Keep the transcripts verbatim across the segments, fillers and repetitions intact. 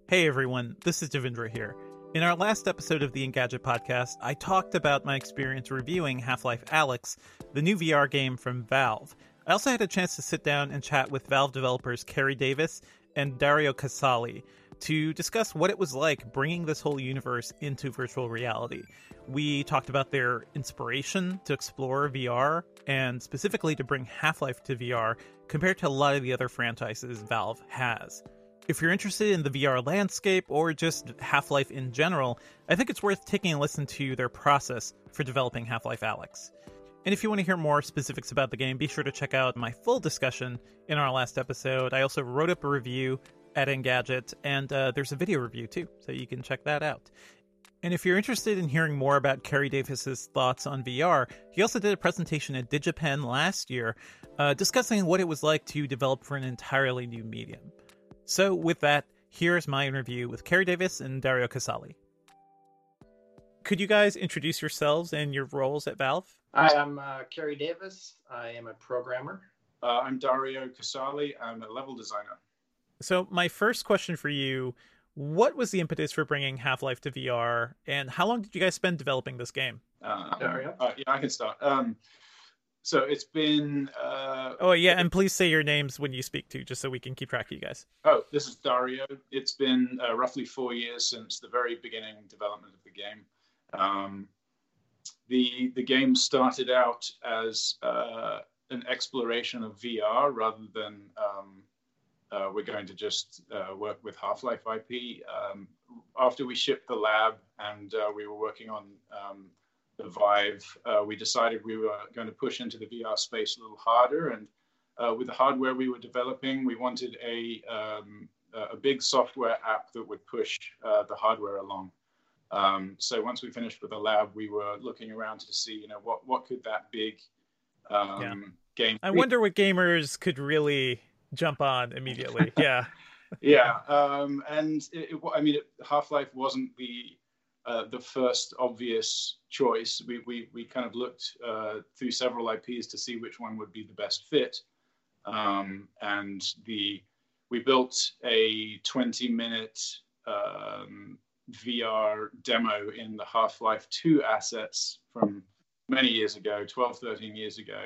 Hey everyone, this is Devindra here. In our last episode of the Engadget podcast, I talked about my experience reviewing Half-Life Alyx, the new V R game from Valve. I also had a chance to sit down and chat with Valve developers Kerry Davis and Dario Casali to discuss what it was like bringing this whole universe into virtual reality. We talked about their inspiration to explore V R, and specifically to bring Half-Life to V R compared to a lot of the other franchises Valve has. If you're interested in the V R landscape or just Half-Life in general, I think it's worth taking a listen to their process for developing Half-Life Alyx. And if you want to hear more specifics about the game, be sure to check out my full discussion in our last episode. I also wrote up a review at Engadget, and uh, there's a video review too, so you can check that out. And if you're interested in hearing more about Kerry Davis's thoughts on V R, he also did a presentation at DigiPen last year uh, discussing what it was like to develop for an entirely new medium. So with that, here's my interview with Kerry Davis and Dario Casali. Could you guys introduce yourselves and your roles at Valve? Hi, I'm uh, Kerry Davis. I am a programmer. Uh, I'm Dario Casali. I'm a level designer. So my first question for you, what was the impetus for bringing Half-Life to V R, and how long did you guys spend developing this game? Uh, Dario? Uh, yeah, I can start. Um, so it's been... Uh, oh, yeah, and please say your names when you speak too, just so we can keep track of you guys. Oh, this is Dario. It's been uh, roughly four years since the very beginning development of the game. Um, the the game started out as uh, an exploration of V R rather than um, uh, we're going to just uh, work with Half-Life I P. Um, after we shipped the lab and uh, we were working on um, the Vive, uh, we decided we were going to push into the V R space a little harder. And uh, with the hardware we were developing, we wanted a um, a big software app that would push uh, the hardware along. Um, so once we finished with the lab, we were looking around to see, you know, what, what could that big um, yeah. game I wonder what gamers could really jump on immediately. Yeah. yeah. Um, and it, it, I mean, it, Half-Life wasn't the uh, the first obvious choice. We, we, we kind of looked uh, through several I Ps to see which one would be the best fit. Um, and the we built a twenty minute um, V R demo in the Half-Life two assets from many years ago, twelve, thirteen years ago.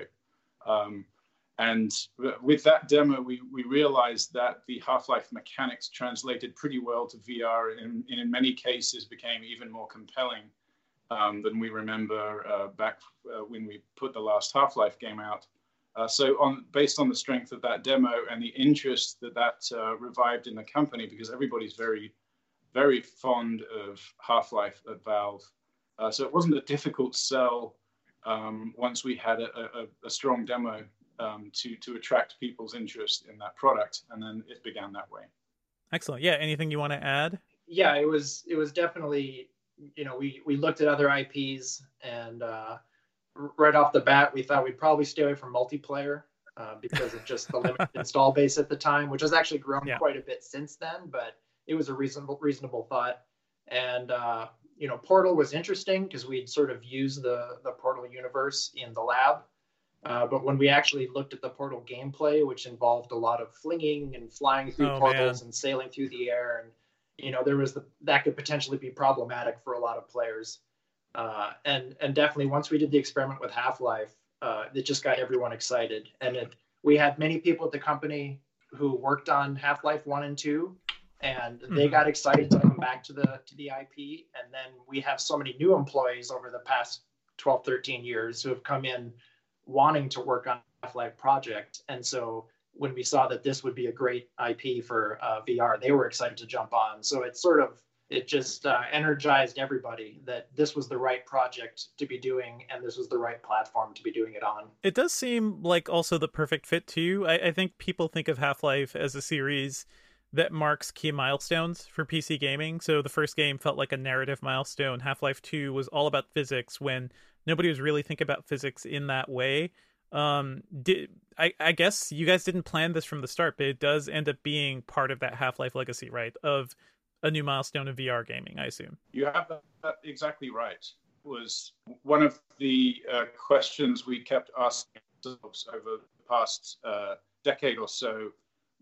Um, and with that demo, we, we realized that the Half-Life mechanics translated pretty well to V R and, and in many cases became even more compelling um, than we remember uh, back uh, when we put the last Half-Life game out. Uh, so on, based on the strength of that demo and the interest that that uh, revived in the company, because everybody's very very fond of Half-Life at Valve. Uh, so it wasn't a difficult sell um, once we had a, a, a strong demo um, to, to attract people's interest in that product. And then it began that way. Excellent. Yeah. Anything you want to add? Yeah, it was, it was definitely, you know, we, we looked at other I Ps and uh, right off the bat, we thought we'd probably stay away from multiplayer uh, because of just the limited install base at the time, which has actually grown yeah. quite a bit since then, but it was a reasonable reasonable thought. And, uh, you know, Portal was interesting because we'd sort of used the, the Portal universe in the lab. Uh, but when we actually looked at the Portal gameplay, which involved a lot of flinging and flying through oh, portals man. and sailing through the air, and, you know, there was the, that could potentially be problematic for a lot of players. Uh, and, and definitely once we did the experiment with Half-Life, uh, it just got everyone excited. And it, we had many people at the company who worked on Half-Life one and two, and they got excited to come back to the to the I P. And then we have so many new employees over the past twelve, thirteen years who have come in wanting to work on Half-Life project. And so when we saw that this would be a great I P for uh, V R, they were excited to jump on. So it sort of, it just uh, energized everybody that this was the right project to be doing and this was the right platform to be doing it on. It does seem like also the perfect fit too. I, I think people think of Half-Life as a series that marks key milestones for P C gaming. So the first game felt like a narrative milestone. Half-Life two was all about physics when nobody was really thinking about physics in that way. Um, did, I, I guess you guys didn't plan this from the start, but it does end up being part of that Half-Life legacy, right? Of a new milestone in V R gaming, I assume. You have that, that exactly right. It was one of the uh, questions we kept asking ourselves over the past uh, decade or so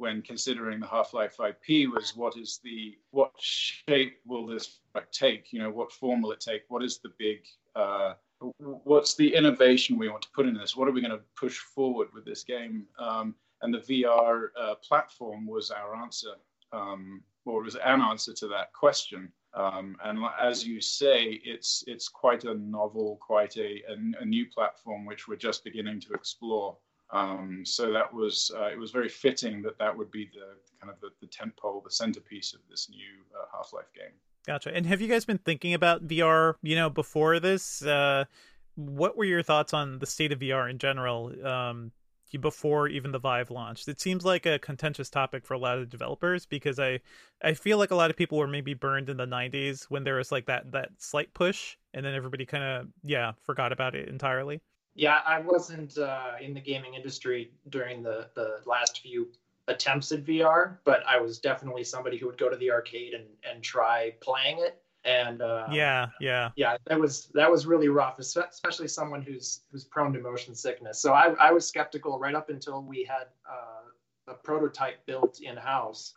when considering the Half-Life I P was what is the what shape will this take? You know, what form will it take? What is the big uh, what's the innovation we want to put in this? What are we going to push forward with this game? Um, and the V R uh, platform was our answer, um, or was an answer to that question. Um, and as you say, it's it's quite a novel, quite a, a, a new platform which we're just beginning to explore. Um, so that was uh, it was very fitting that that would be the kind of the, the tentpole, the centerpiece of this new uh, Half-Life game. Gotcha. And have you guys been thinking about V R, you know, before this? Uh, what were your thoughts on the state of V R in general um, before even the Vive launched? It seems like a contentious topic for a lot of developers because I, I feel like a lot of people were maybe burned in the nineties when there was like that, that slight push and then everybody kind of, yeah, forgot about it entirely. Yeah, I wasn't uh, in the gaming industry during the, the last few attempts at V R, but I was definitely somebody who would go to the arcade and, and try playing it. And uh, yeah, yeah, yeah, that was that was really rough, especially someone who's who's prone to motion sickness. So I, I was skeptical right up until we had uh, a prototype built in house,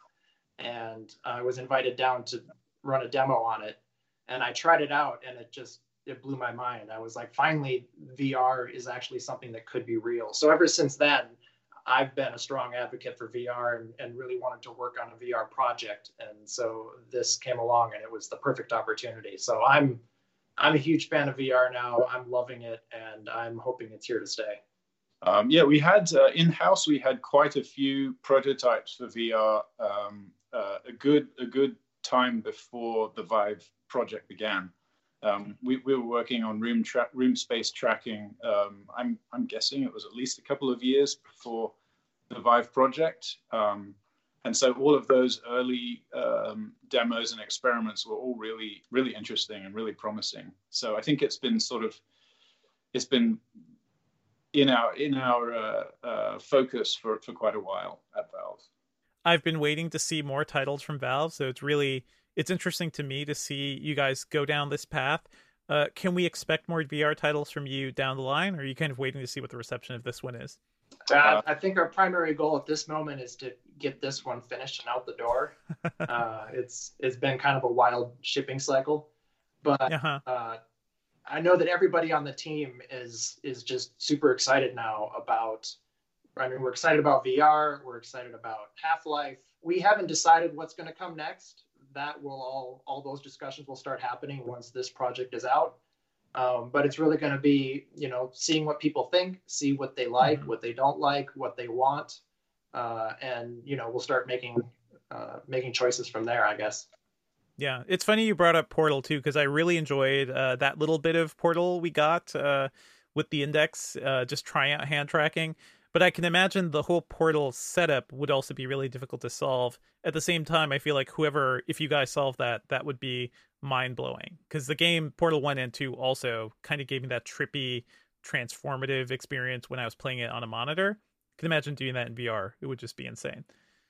and I was invited down to run a demo on it, and I tried it out, and it just it blew my mind. I was like, finally, V R is actually something that could be real. So ever since then, I've been a strong advocate for V R and, and really wanted to work on a V R project. And so this came along and it was the perfect opportunity. So I'm I'm a huge fan of V R now. I'm loving it and I'm hoping it's here to stay. Um, yeah, we had uh, in-house, we had quite a few prototypes for V R um, uh, a good a good time before the Vive project began. Um, we, we were working on room tra- room space tracking. Um, I'm I'm guessing it was at least a couple of years before the Vive project, um, and so all of those early um, demos and experiments were all really really interesting and really promising. So I think it's been sort of it's been in our in our uh, uh, focus for for quite a while at Valve. I've been waiting to see more titles from Valve, so it's really. It's interesting to me to see you guys go down this path. Uh, can we expect more V R titles from you down the line, or are you kind of waiting to see what the reception of this one is? Uh, I think our primary goal at this moment is to get this one finished and out the door. uh, it's it's been kind of a wild shipping cycle, but uh-huh. uh, I know that everybody on the team is is just super excited now about. I mean, we're excited about V R. We're excited about Half-Life. We haven't decided what's going to come next. That will all all those discussions will start happening once this project is out. Um, but it's really going to be, you know, seeing what people think, see what they like, mm-hmm. what they don't like, what they want, uh, and you know, we'll start making uh, making choices from there, I guess. Yeah, it's funny you brought up Portal too, because I really enjoyed uh, that little bit of Portal we got uh, with the index, uh, just trying out hand tracking. But I can imagine the whole Portal setup would also be really difficult to solve. At the same time, I feel like whoever, if you guys solve that, that would be mind-blowing. Because the game Portal one and two also kind of gave me that trippy, transformative experience when I was playing it on a monitor. I can imagine doing that in V R. It would just be insane.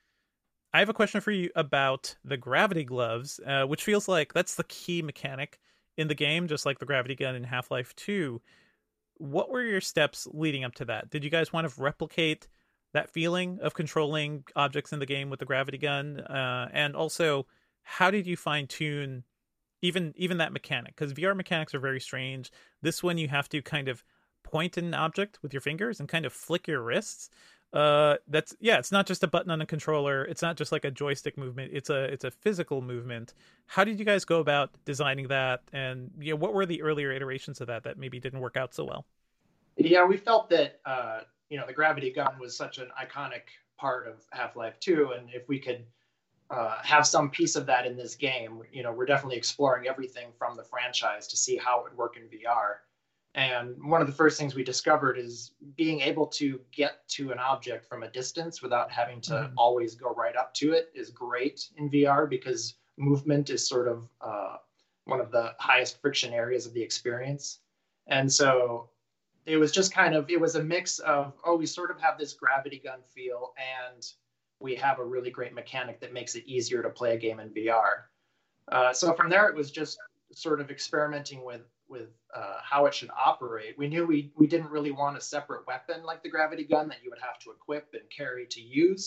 I have a question for you about the gravity gloves, uh, which feels like that's the key mechanic in the game, just like the gravity gun in Half-Life two. What were your steps leading up to that? Did you guys want to replicate that feeling of controlling objects in the game with the gravity gun? Uh, and also, how did you fine tune even even that mechanic? Because V R mechanics are very strange. This one, you have to kind of point an object with your fingers and kind of flick your wrists. Uh, that's yeah. It's not just a button on a controller. It's not just like a joystick movement. It's a it's a physical movement. How did you guys go about designing that? And you know, what were the earlier iterations of that that maybe didn't work out so well? Yeah, we felt that uh, you know the gravity gun was such an iconic part of Half-Life two, and if we could uh, have some piece of that in this game, you know, we're definitely exploring everything from the franchise to see how it would work in V R. And one of the first things we discovered is being able to get to an object from a distance without having to mm-hmm. always go right up to it is great in V R because movement is sort of uh, one of the highest friction areas of the experience. And so it was just kind of, it was a mix of, oh, we sort of have this gravity gun feel and we have a really great mechanic that makes it easier to play a game in V R. Uh, so from there, it was just sort of experimenting with with uh, how it should operate. We knew we we didn't really want a separate weapon like the gravity gun that you would have to equip and carry to use.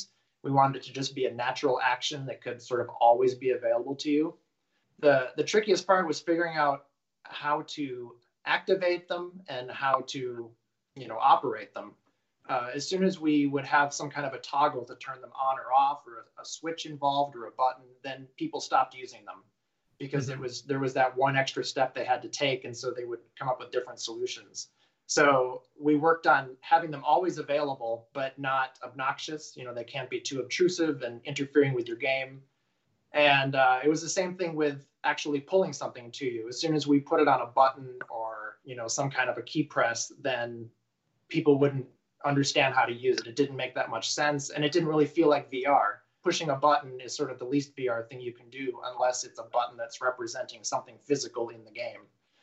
We wanted it to just be a natural action that could sort of always be available to you. The, the trickiest part was figuring out how to activate them and how to, you know, operate them. Uh, as soon as we would have some kind of a toggle to turn them on or off, or a, a switch involved or a button, then people stopped using them because mm-hmm. it was there was that one extra step they had to take, and so they would come up with different solutions. So we worked on having them always available, but not obnoxious. You know, they can't be too obtrusive and interfering with your game. And uh, it was the same thing with actually pulling something to you. As soon as we put it on a button or, you know, some kind of a key press, then people wouldn't understand how to use it. It didn't make that much sense, and it didn't really feel like V R. Pushing a button is sort of the least V R thing you can do unless it's a button that's representing something physical in the game.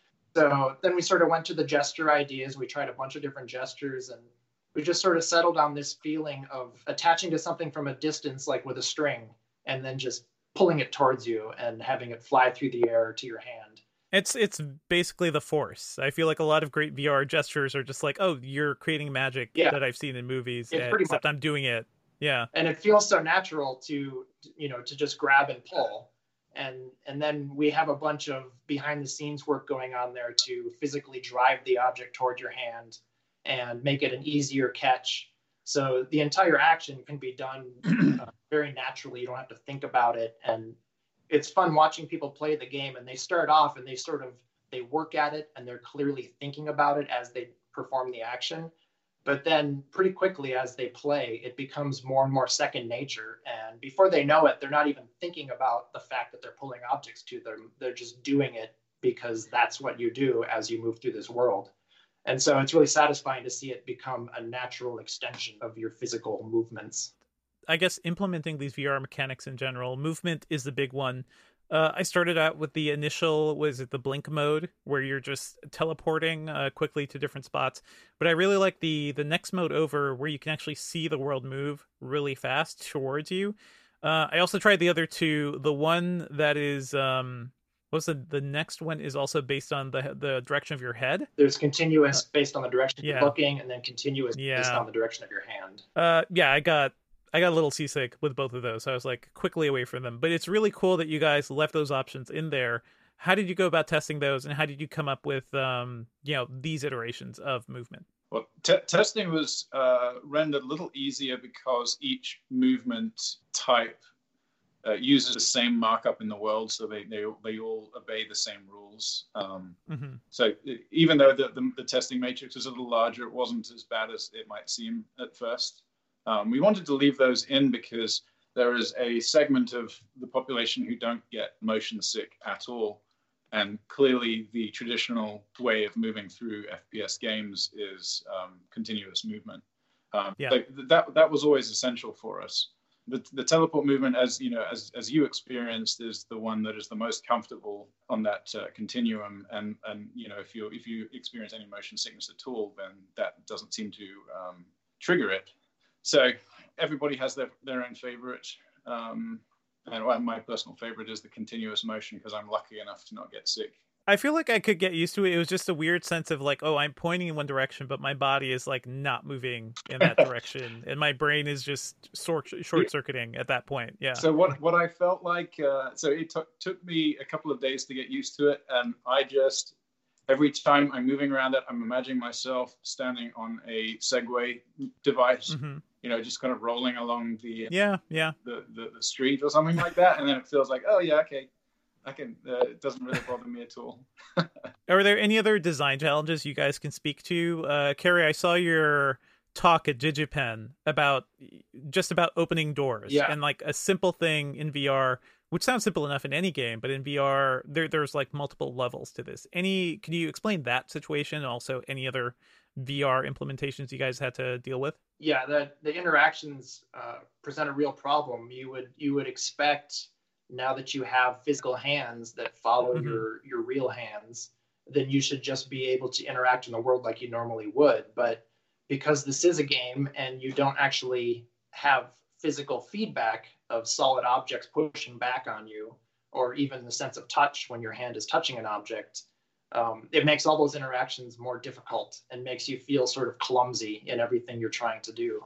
So then we sort of went to the gesture ideas. We tried a bunch of different gestures, and we just sort of settled on this feeling of attaching to something from a distance, like with a string, and then just pulling it towards you and having it fly through the air to your hand. It's it's basically the Force. I feel like a lot of great V R gestures are just like, oh, you're creating magic yeah. that I've seen in movies, and, except much. I'm doing it. Yeah. And it feels so natural to, you know, to just grab and pull. And and then we have a bunch of behind the scenes work going on there to physically drive the object toward your hand and make it an easier catch. So the entire action can be done uh, very naturally. You don't have to think about it. And it's fun watching people play the game, and they start off and they sort of, they work at it and they're clearly thinking about it as they perform the action. But then pretty quickly as they play, it becomes more and more second nature. And before they know it, they're not even thinking about the fact that they're pulling objects to them. They're just doing it because that's what you do as you move through this world. And so it's really satisfying to see it become a natural extension of your physical movements. I guess implementing these V R mechanics in general, movement is the big one. Uh, I started out with the initial, was it the blink mode, where you're just teleporting uh, quickly to different spots. But I really like the the next mode over, where you can actually see the world move really fast towards you. Uh, I also tried the other two. The one that is, um, what's the the next one is also based on the the direction of your head. There's continuous based on the direction yeah. you're looking, and then continuous yeah. based on the direction of your hand. Uh, yeah, I got. I got a little seasick with both of those, so I was like quickly away from them. But it's really cool that you guys left those options in there. How did you go about testing those, and how did you come up with, um, you know, these iterations of movement? Well, t- testing was uh, rendered a little easier because each movement type uh, uses the same markup in the world, so they they, they all obey the same rules. Um, mm-hmm. So even though the, the, the testing matrix is a little larger, it wasn't as bad as it might seem at first. Um, we wanted to leave those in because there is a segment of the population who don't get motion sick at all. And clearly the traditional way of moving through F P S games is um, continuous movement. Um, yeah. that, that was always essential for us. The, the teleport movement, as you know, as, as you experienced, is the one that is the most comfortable on that uh, continuum. And, and, you know, if you, if you experience any motion sickness at all, then that doesn't seem to um, trigger it. So everybody has their, their own favorite. Um, and well, my personal favorite is the continuous motion because I'm lucky enough to not get sick. I feel like I could get used to it. It was just a weird sense of like, oh, I'm pointing in one direction, but my body is like not moving in that direction. And my brain is just short, short circuiting at that point. Yeah. So what, what I felt like, uh, so it took took me a couple of days to get used to it. And I just, every time I'm moving around it, I'm imagining myself standing on a Segway device. Mm-hmm. You know, just kind of rolling along the yeah, yeah, the, the, the street or something like that, and then it feels like, oh yeah, okay, I can. Uh, it doesn't really bother me at all. Are there any other design challenges you guys can speak to? Uh, Carrie, I saw your talk at DigiPen about just about opening doors yeah. and like a simple thing in V R, which sounds simple enough in any game, but in V R, there there's like multiple levels to this. Any, can you explain that situation? And also any other V R implementations you guys had to deal with? Yeah, the the interactions uh, present a real problem. You would you would expect, now that you have physical hands that follow mm-hmm. your your real hands, then you should just be able to interact in the world like you normally would. But because this is a game and you don't actually have physical feedback of solid objects pushing back on you, or even the sense of touch when your hand is touching an object, Um, it makes all those interactions more difficult and makes you feel sort of clumsy in everything you're trying to do.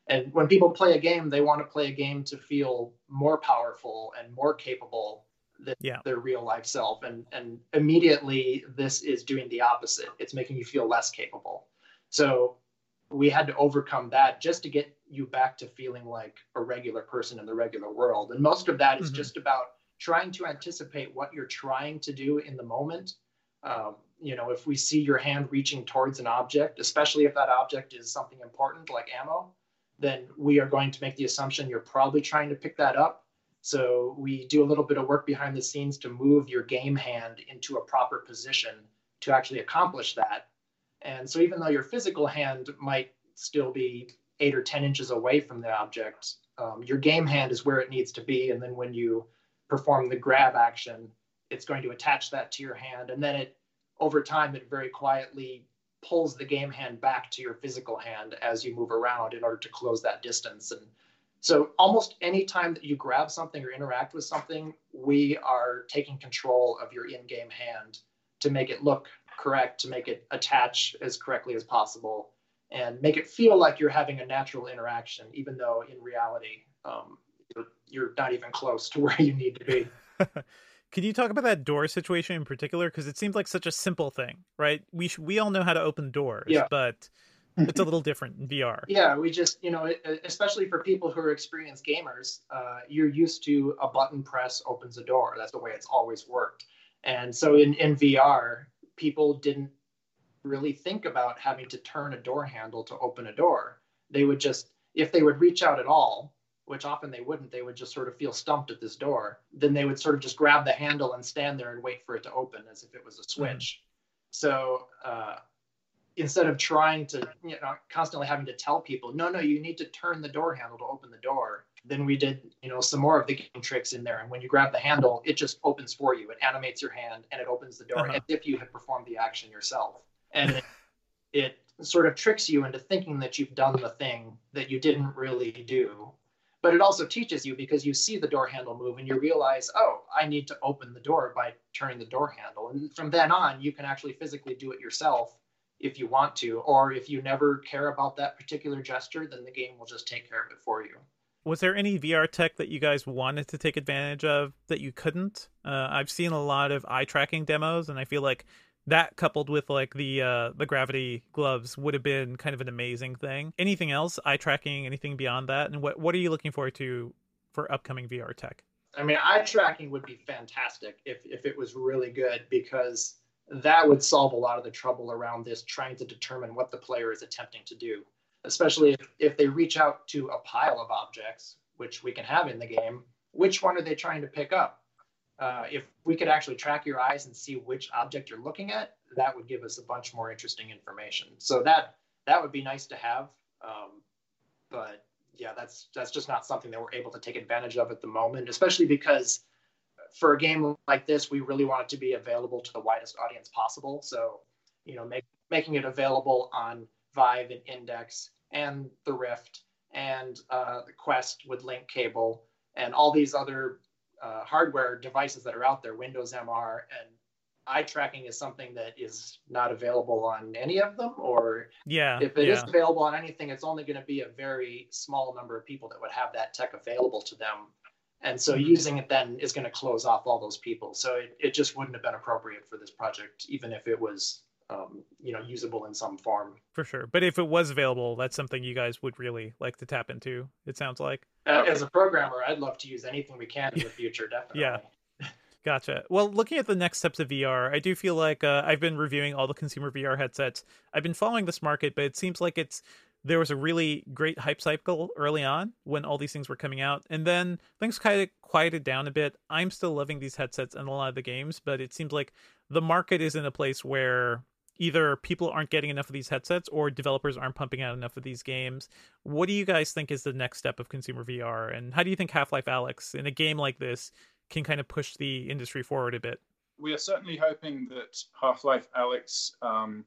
And when people play a game, they want to play a game to feel more powerful and more capable than yeah. their real life self. And, and immediately this is doing the opposite. It's making you feel less capable. So we had to overcome that just to get you back to feeling like a regular person in the regular world. And most of that is mm-hmm. just about trying to anticipate what you're trying to do in the moment. Um, you know, if we see your hand reaching towards an object, especially if that object is something important like ammo, then we are going to make the assumption you're probably trying to pick that up. So we do a little bit of work behind the scenes to move your game hand into a proper position to actually accomplish that. And so even though your physical hand might still be eight or ten inches away from the object, um, your game hand is where it needs to be. And then when you perform the grab action, it's going to attach that to your hand. And then it, over time, it very quietly pulls the game hand back to your physical hand as you move around in order to close that distance. And so almost any time that you grab something or interact with something, we are taking control of your in-game hand to make it look correct, to make it attach as correctly as possible, and make it feel like you're having a natural interaction, even though in reality, um, you're, you're not even close to where you need to be. Can you talk about that door situation in particular? Because it seems like such a simple thing, right? We sh- we all know how to open doors, yeah. but it's a little different in V R. Yeah, we just, you know, especially for people who are experienced gamers, uh, you're used to a button press opens a door. That's the way it's always worked. And so in, in V R, people didn't really think about having to turn a door handle to open a door. They would just, if they would reach out at all, which often they wouldn't, they would just sort of feel stumped at this door. Then they would sort of just grab the handle and stand there and wait for it to open as if it was a switch. Mm-hmm. So uh, instead of trying to, you know, constantly having to tell people, no, no, you need to turn the door handle to open the door. Then we did, you know, some more of the game tricks in there. And when you grab the handle, it just opens for you. It animates your hand and it opens the door uh-huh. as if you had performed the action yourself. And it, it sort of tricks you into thinking that you've done the thing that you didn't really do. But it also teaches you, because you see the door handle move and you realize, oh, I need to open the door by turning the door handle. And from then on, you can actually physically do it yourself if you want to. Or if you never care about that particular gesture, then the game will just take care of it for you. Was there any V R tech that you guys wanted to take advantage of that you couldn't? Uh, I've seen a lot of eye tracking demos, and I feel like that coupled with like the uh, the gravity gloves would have been kind of an amazing thing. Anything else, eye tracking, anything beyond that? And what what are you looking forward to for upcoming V R tech? I mean, eye tracking would be fantastic if if it was really good, because that would solve a lot of the trouble around this, trying to determine what the player is attempting to do, especially if, if they reach out to a pile of objects, which we can have in the game. Which one are they trying to pick up? Uh, if we could actually track your eyes and see which object you're looking at, that would give us a bunch more interesting information. So that that would be nice to have. Um, but yeah, that's that's just not something that we're able to take advantage of at the moment, especially because for a game like this, we really want it to be available to the widest audience possible. So, you know, make, making it available on Vive and Index and the Rift and uh, the Quest with link cable and all these other Uh, hardware devices that are out there, Windows M R, and eye tracking is something that is not available on any of them, or yeah, if it yeah. is available on anything, it's only going to be a very small number of people that would have that tech available to them. And so mm-hmm. using it then is going to close off all those people. So it, it just wouldn't have been appropriate for this project, even if it was um, you know, usable in some form. For sure. But if it was available, that's something you guys would really like to tap into, it sounds like. Uh, as a programmer, I'd love to use anything we can in the future, definitely. Yeah. Gotcha. Well, looking at the next steps of V R, I do feel like uh, I've been reviewing all the consumer V R headsets. I've been following this market, but it seems like it's there was a really great hype cycle early on when all these things were coming out. And then things kind of quieted down a bit. I'm still loving these headsets and a lot of the games, but it seems like the market is in a place where either people aren't getting enough of these headsets or developers aren't pumping out enough of these games. What do you guys think is the next step of consumer V R? And how do you think Half-Life Alyx, in a game like this, can kind of push the industry forward a bit? We are certainly hoping that Half-Life Alyx um,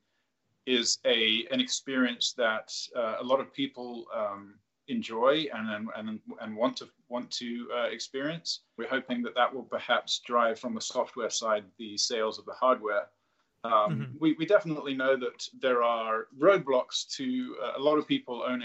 is a an experience that uh, a lot of people um, enjoy and and and want to want to uh, experience. We're hoping that that will perhaps drive from the software side the sales of the hardware. Um, mm-hmm. we, we definitely know that there are roadblocks to uh, a lot of people owning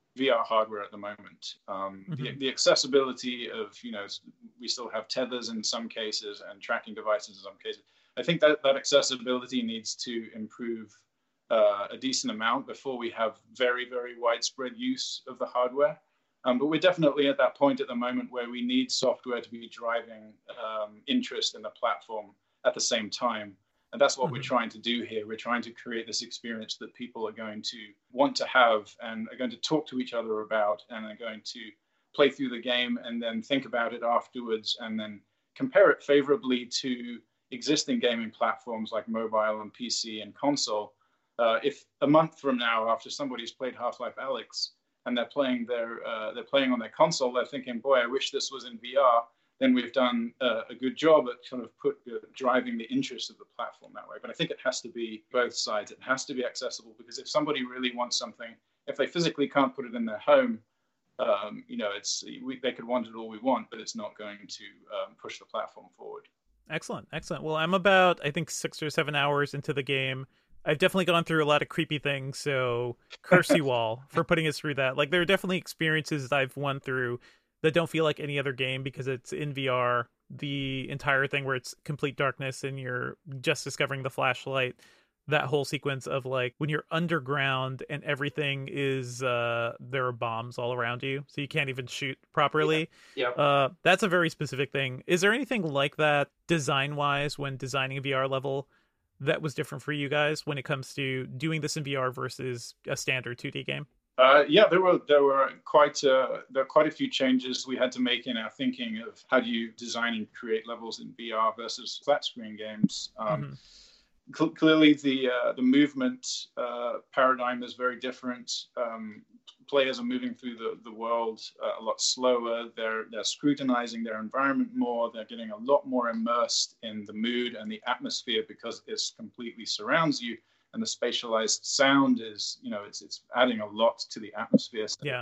V R hardware at the moment. Um, mm-hmm. the, the accessibility of, you know, we still have tethers in some cases and tracking devices in some cases. I think that that accessibility needs to improve uh, a decent amount before we have very, very widespread use of the hardware. Um, but we're definitely at that point at the moment where we need software to be driving um, interest in the platform at the same time. And that's what mm-hmm. we're trying to do here. We're trying to create this experience that people are going to want to have and are going to talk to each other about and are going to play through the game and then think about it afterwards and then compare it favorably to existing gaming platforms like mobile and P C and console. Uh, if a month from now, after somebody's played Half-Life Alyx and they're playing their uh, they're playing on their console, they're thinking, "Boy, I wish this was in V R." Then we've done uh, a good job at kind of put, uh, driving the interest of the platform that way. But I think it has to be both sides. It has to be accessible because if somebody really wants something, if they physically can't put it in their home, um, you know, it's we, they could want it all we want, but it's not going to um, push the platform forward. Excellent, excellent. Well, I'm about, I think, six or seven hours into the game. I've definitely gone through a lot of creepy things, so curse you all for putting us through that. Like, there are definitely experiences that I've won through that don't feel like any other game because it's in V R. The entire thing where it's complete darkness and you're just discovering the flashlight. That whole sequence of like when you're underground and everything is uh there are bombs all around you, so you can't even shoot properly. Yeah. Yep. Uh, that's a very specific thing. Is there anything like that design wise when designing a V R level that was different for you guys when it comes to doing this in V R versus a standard two D game? Uh, yeah, there were there were quite uh, there are quite a few changes we had to make in our thinking of how do you design and create levels in V R versus flat screen games. Um, mm-hmm. cl- clearly, the uh, the movement uh, paradigm is very different. Um, players are moving through the the world uh, a lot slower. They're they're scrutinizing their environment more. They're getting a lot more immersed in the mood and the atmosphere because it completely surrounds you. And the spatialized sound is, you know, it's it's adding a lot to the atmosphere. So yeah,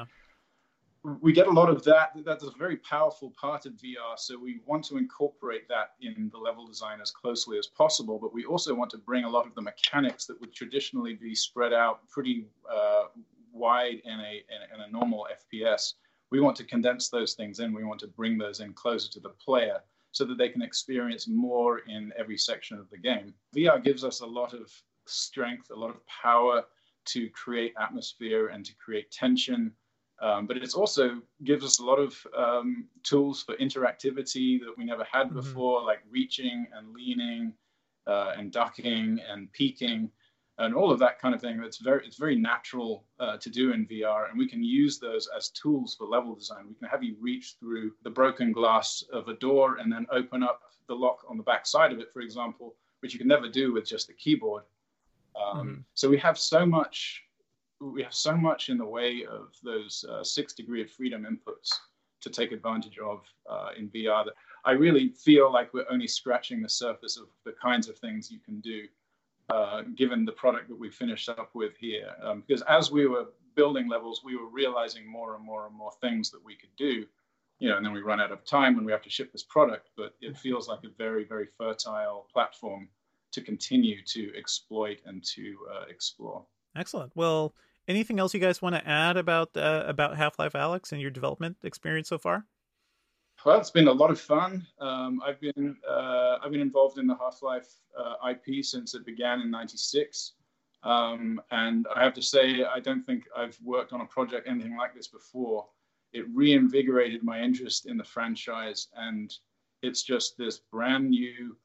we get a lot of that. That's a very powerful part of V R. So we want to incorporate that in the level design as closely as possible. But we also want to bring a lot of the mechanics that would traditionally be spread out pretty uh, wide in a in a normal F P S. We want to condense those things in. We want to bring those in closer to the player so that they can experience more in every section of the game. V R gives us a lot of strength, a lot of power to create atmosphere and to create tension. Um, but it also gives us a lot of um, tools for interactivity that we never had mm-hmm. before, like reaching and leaning uh, and ducking and peeking and all of that kind of thing. It's very, it's very natural uh, to do in V R, and we can use those as tools for level design. We can have you reach through the broken glass of a door and then open up the lock on the back side of it, for example, which you can never do with just the keyboard. Um, mm-hmm. So we have so much, we have so much in the way of those uh, six degree of freedom inputs to take advantage of uh, in V R that I really feel like we're only scratching the surface of the kinds of things you can do, uh, given the product that we finished up with here. Um, because as we were building levels, we were realizing more and more and more things that we could do, you know, and then we run out of time when we have to ship this product. But it feels like a very, very fertile platform to continue to exploit and to uh, explore. Excellent. Well, anything else you guys want to add about uh, about Half-Life Alyx and your development experience so far? Well, it's been a lot of fun. Um, I've been uh, I've been involved in the Half-Life uh, I P since it began in ninety-six, um, and I have to say I don't think I've worked on a project anything like this before. It reinvigorated my interest in the franchise, and it's just this brand new.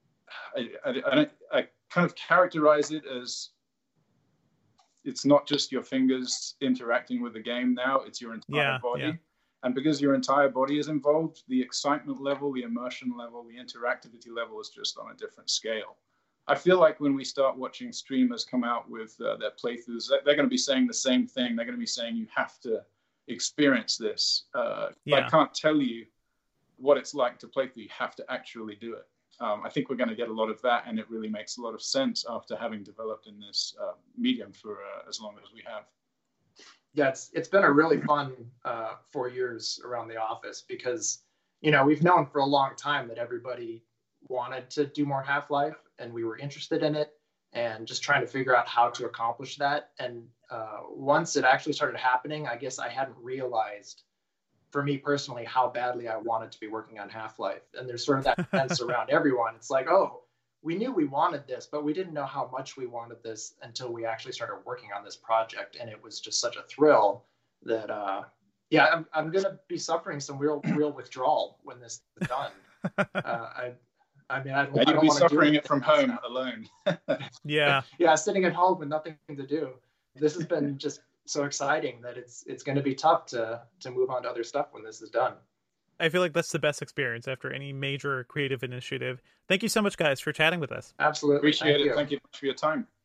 I, I, I, I kind of characterize it as it's not just your fingers interacting with the game now, it's your entire yeah, body. Yeah. And because your entire body is involved, the excitement level, the immersion level, the interactivity level is just on a different scale. I feel like when we start watching streamers come out with uh, their playthroughs, they're going to be saying the same thing. They're going to be saying, you have to experience this. Uh, yeah. I can't tell you what it's like to play through. You have to actually do it. Um, I think we're going to get a lot of that, and it really makes a lot of sense after having developed in this uh, medium for uh, as long as we have. Yeah, it's it's been a really fun uh, four years around the office because, you know, we've known for a long time that everybody wanted to do more Half-Life, and we were interested in it, and just trying to figure out how to accomplish that. And uh, once it actually started happening, I guess I hadn't realized, for me personally, how badly I wanted to be working on Half-Life. And there's sort of that sense around everyone. It's like, oh, we knew we wanted this, but we didn't know how much we wanted this until we actually started working on this project. And it was just such a thrill that, uh, yeah, I'm, I'm going to be suffering some real, real withdrawal when this is done. Uh, I, I mean, I don't, yeah, I don't you'll be want suffering to do it from home now. Alone. Yeah. Yeah, sitting at home with nothing to do. This has been just so exciting that it's it's going to be tough to to move on to other stuff when this is done. I feel like that's the best experience after any major creative initiative. Thank you so much, guys, for chatting with us. Absolutely. Appreciate Thank it. you. Thank you much for your time.